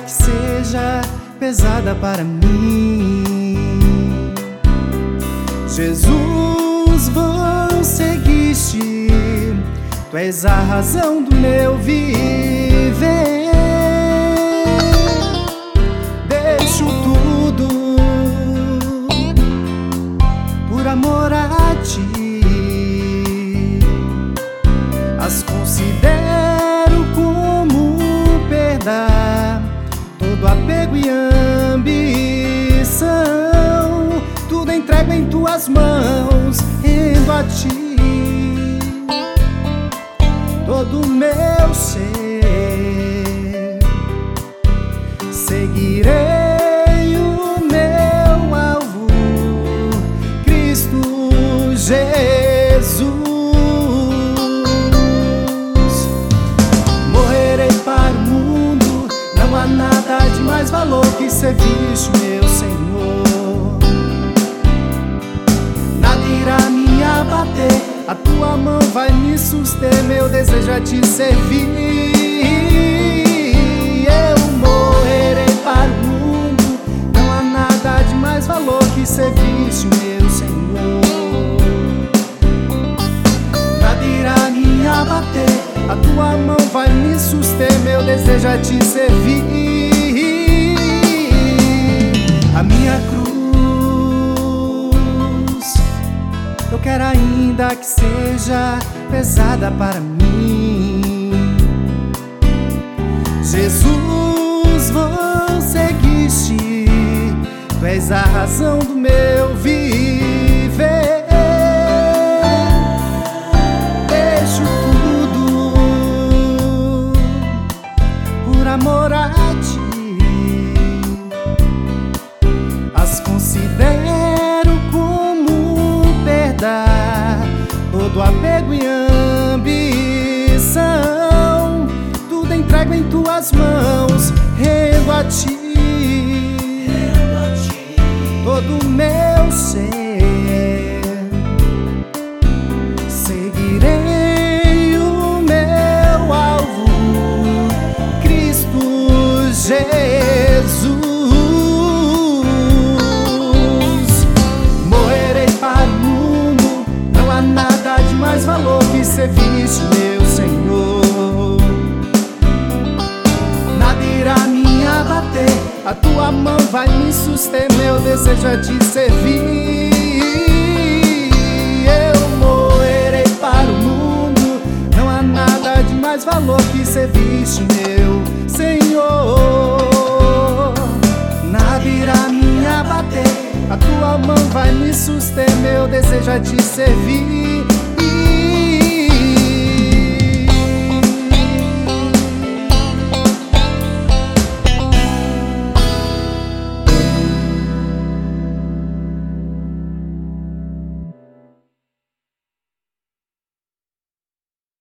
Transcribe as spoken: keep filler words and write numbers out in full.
que seja pesada para mim. Jesus, vou seguir-te, tu és a razão do meu viver. Deixo tudo por amor a ti, as considero como perda, todo apego e ambição, tudo entrego em tuas mãos, rendo a ti todo o meu ser. Seguirei o meu alvo, Cristo Jesus. Morrerei para o mundo, não há nada de mais valor que servir-te, meu Senhor. Nada irá me abater, a tua mão vai me suster, meu desejo é te servir. Eu morrerei para o mundo, não há nada de mais valor que servir-te, meu Senhor. Nada irá me abater, a tua mão vai me suster, meu desejo é te servir. A minha cruz, eu quero ainda que seja pesada para mim. Jesus, vou seguir-te, tu és a razão do meu viver. Deixo tudo por amor a ti, as considero como perda, todo apego e ambição, tudo entrego em tuas mãos, rendo a ti todo o meu ser. Seguirei o meu alvo, Cristo Jesus. Morrerei para o mundo, não há nada de mais valor que servir-te, meu Senhor. Nada irá me abater, a tua mão vai me suster, meu desejo é te servir. Eu morrerei para o mundo, não há nada de mais valor que servir-te, meu Senhor. Nada irá me abater, a tua mão vai me suster, meu desejo é te servir.